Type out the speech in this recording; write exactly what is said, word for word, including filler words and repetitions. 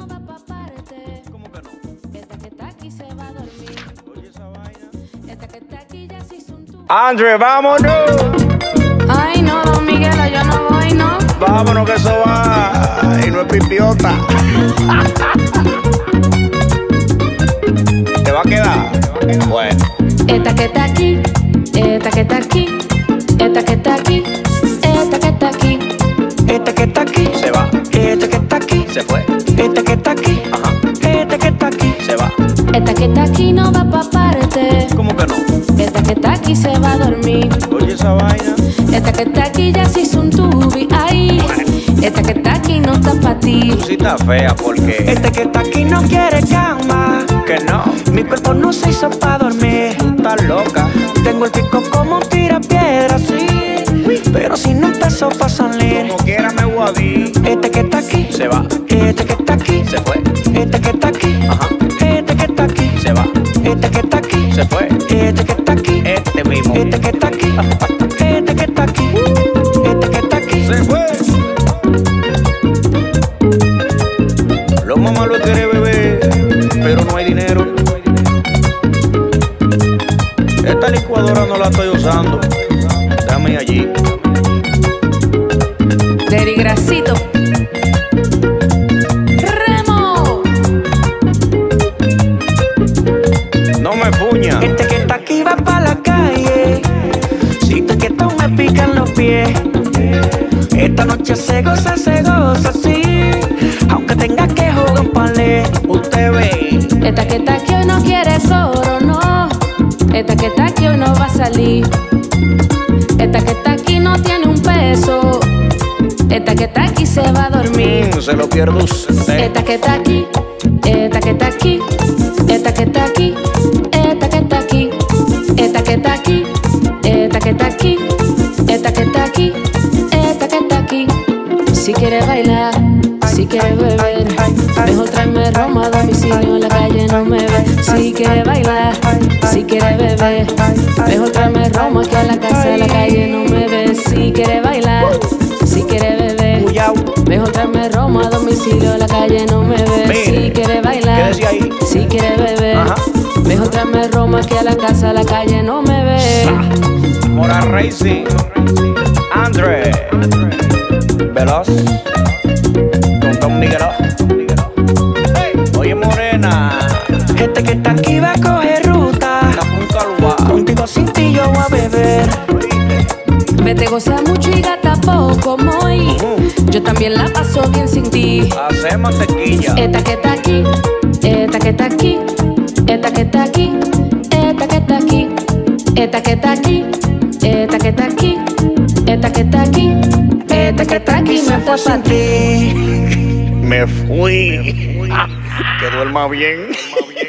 no va pa' parte. ¿Cómo que no? Esta que está aquí se va a dormir. Oye esa vaina. Esta que está aquí ya se hizo un tour. Andre, vámonos. Ay, no, don Miguelo, yo no voy, ¿no? Vámonos que eso va. Y no es pipiota. ¿Te va a quedar? Bueno. Esta que está aquí, esta que está aquí, esta que está aquí, esta que está aquí. Este que está aquí, Se va. este que está aquí, Se fue. este que está aquí, Ajá. este que está aquí. Se va. Esta que está aquí no va pa' parte. ¿Cómo que no? Esta que está aquí se va a dormir. Oye esa vaina. Esta que está aquí ya se hizo un tubi. Ay, esta que está aquí no está pa' ti. Tú sí estás fea porque. Este que está aquí no quiere cama. Que no. Mi cuerpo no se hizo pa' dormir. Tú estás loca. Tengo el pico como un tirapiedra, sí. Pero si no empezó pa' salir. Como quiera me voy a dir. Este que está aquí, Se va. este que está aquí, Se fue. este que está aquí, Ajá. este que está aquí, Se va. este que está aquí, Se fue. este que está aquí, Este mismo. este que está aquí, este que está aquí, este que está aquí. Se fue. Lo más malo es querer beber, pero no hay dinero. Esta licuadora no la estoy usando. Dame allí. Derigrasito. Remo. No me puña. Este que está aquí va pa' la calle. Si te quieto me pican los pies. Esta noche se goza, se goza, sí. Aunque tenga que jugar un palé. Usted ve. Esta que está aquí hoy no quiere coro, no. Esta que está aquí hoy no va a salir. Esta que está aquí no tiene un peso. Esta que está aquí se va a dormir. Mm, se lo pierde usted. Esta que está aquí, esta que está aquí, esta que está aquí, esta que está aquí, esta que está aquí, esta que está aquí, esta que está aquí, esta que está aquí. Si quieres bailar, si quieres beber, mejor tráeme Roma a domicilio, en la calle no me ve. Si quieres bailar, si quieres beber, mejor tráeme Roma que a la casa, en la calle no me ve. Si quieres bailar, si quieres beber, Cuyao. mejor tráeme Roma a domicilio, la calle no me ve. Mire, Si quieres bailar, quédese ahí. si quieres beber, Ajá. mejor tráeme Roma que a la casa, la calle no me ve. Mora Racing. Andre. Veloz. Con Don Miguelo. Hey. Oye, morena. Este que está aquí va a coger ruta. La punta al guau. Contigo sin ti yo voy a beber. Vete goza mucho y gata poco, muy. Yo también la paso bien sin ti. Hace mantequilla. Esta que está aquí, esta que está aquí, esta que está aquí, esta que está aquí, esta que está aquí, esta que está aquí, esta que está aquí, esta que está aquí, me fue pa' ti. Me fui. Que duerma bien.